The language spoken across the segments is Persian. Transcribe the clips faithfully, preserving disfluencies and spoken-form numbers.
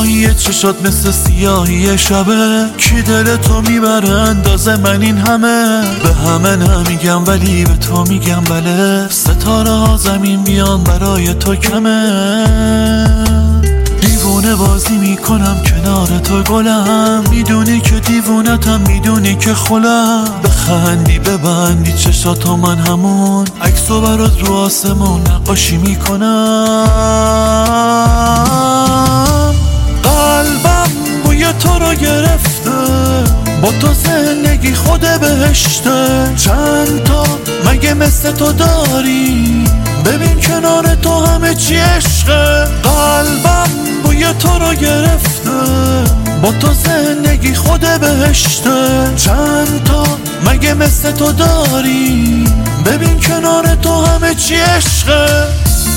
سیاهی چشات مثل سیاهی شبه، کی دل تو میبره اندازه من این همه؟ به همه نمیگم ولی به تو میگم بله، ستاره ها زمین بیان برای تو کمه. دیوونه بازی میکنم کنار تو گلم، میدونی که دیوونتم، میدونی که خلم. بخندی ببندی چشاتو من همون عکسو برات رو آسمون نقاشی میکنم. قلبم بوی تو رو گرفته، با تو زندگی خود بهشته. چند تا مگه مثل تو داری؟ ببین کنار تو همه چی عشقه. قلبم بوی تو رو گرفته، با تو زندگی خود بهشته. چند تا مگه مثل تو داری؟ ببین کنار تو همه چی عشقه.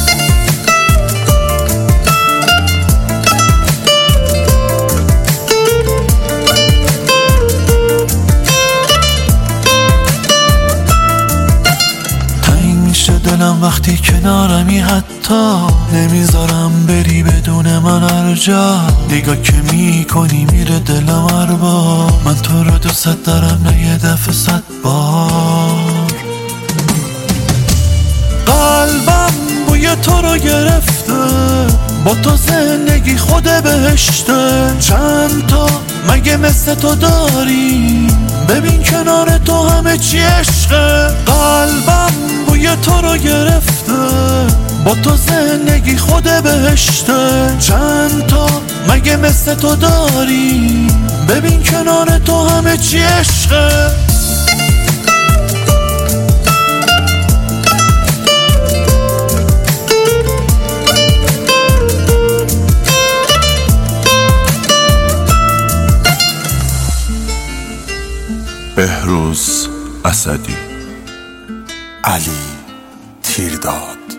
دلم وقتی کنارمی، حتی نمیذارم بری بدون من هر جا. نگاه که میکنی میره دلم هر بار، من تو رو دوست دارم نه یه دفعه صد بار. قلبم بوی تو رو گرفته، با تو زندگی خود بهشته. چند تا مگه مثل تو داری؟ ببین کنار تو همه چی عشقه. قلبم بوی تو رو گرفته، با تو زندگی خود بهشته. چند تا مگه مثل تو داری؟ ببین کنار تو همه چی عشقه. بهروز اسدی. علی تیرداد.